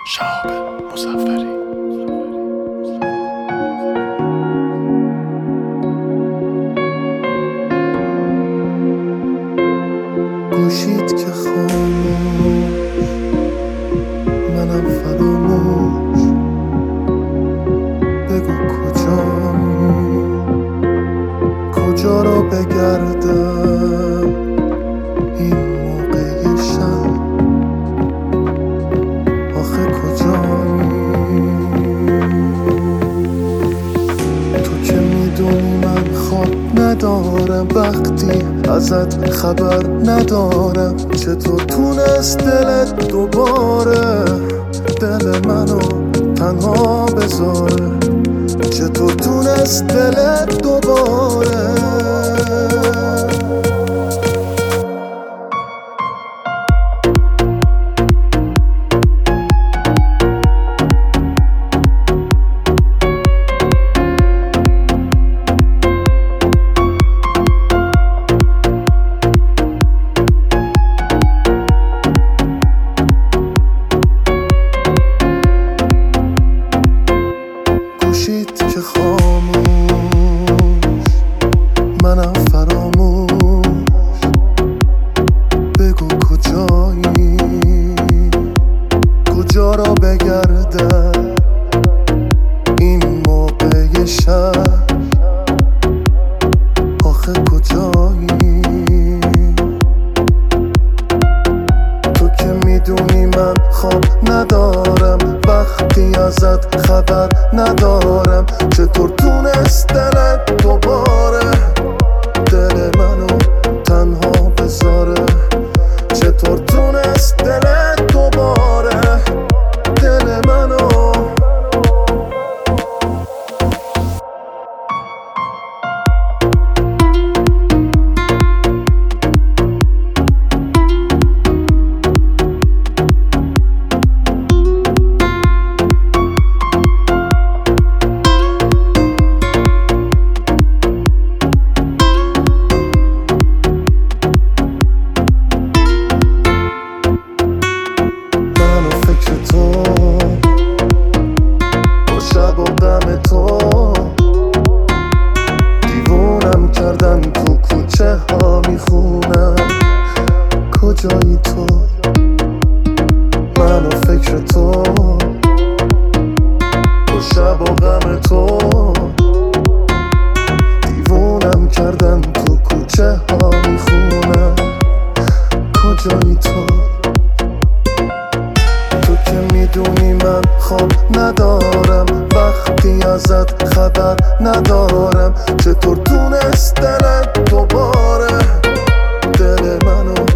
شهاب مظفری. گوشید که خاموش، منم فراموش. بگو کجا رو بگردم این موقع شب؟ آخه کجایی؟ تو که میدونی من خواب ندارم وقتی ازت خبر ندارم. چطور تونست دلت دوباره دل منو تنها بذاره؟ چطور تونست دلت دوباره؟ گوشید که خاموش، منم فراموش. بگو کجایی؟ کجا را بگردم این موقع شب؟ آخه کجایی؟ تو که میدونی من خواب ندارم وقتی ازت خبر ندارم. چطور تونست دلت دوباره دل منو تنها بذاره؟ چطور تونست دلت دوباره دل منو؟ شب و غم تو دیوونم کردن، تو کوچه ها میخونم کجایی تو؟ من و فکر تو با شب و غم تو دیوونم کردن، تو کوچه ها میخونم کجایی تو؟ تو که میدونی من خواب ندارم وقتی ازت خبر ندارم. چطور تونست دلت دوباره دل منو